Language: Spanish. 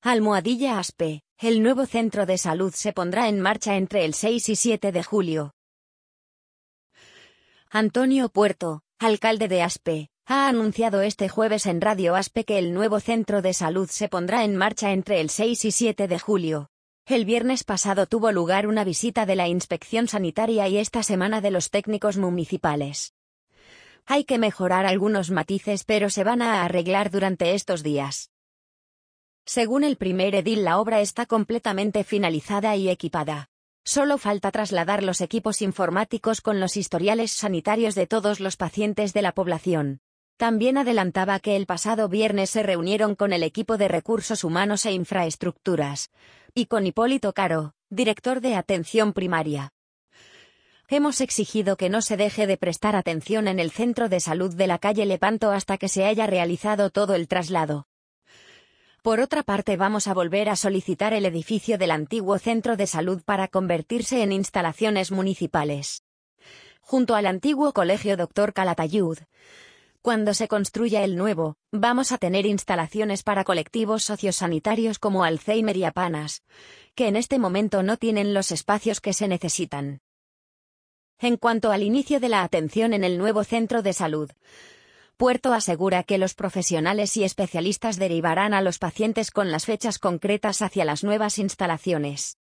Almohadilla Aspe, el nuevo centro de salud se pondrá en marcha entre el 6 y 7 de julio. Antonio Puerto, alcalde de Aspe, ha anunciado este jueves en Radio Aspe que el nuevo centro de salud se pondrá en marcha entre el 6 y 7 de julio. El viernes pasado tuvo lugar una visita de la Inspección Sanitaria y esta semana de los técnicos municipales. Hay que mejorar algunos matices, pero se van a arreglar durante estos días. Según el primer edil, la obra está completamente finalizada y equipada. Solo falta trasladar los equipos informáticos con los historiales sanitarios de todos los pacientes de la población. También adelantaba que el pasado viernes se reunieron con el equipo de Recursos Humanos e Infraestructuras, y con Hipólito Caro, director de Atención Primaria. Hemos exigido que no se deje de prestar atención en el centro de salud de la calle Lepanto hasta que se haya realizado todo el traslado. Por otra parte, vamos a volver a solicitar el edificio del antiguo centro de salud para convertirse en instalaciones municipales. Junto al antiguo colegio Dr. Calatayud, cuando se construya el nuevo, vamos a tener instalaciones para colectivos sociosanitarios como Alzheimer y Apanas, que en este momento no tienen los espacios que se necesitan. En cuanto al inicio de la atención en el nuevo centro de salud, Puerto asegura que los profesionales y especialistas derivarán a los pacientes con las fechas concretas hacia las nuevas instalaciones.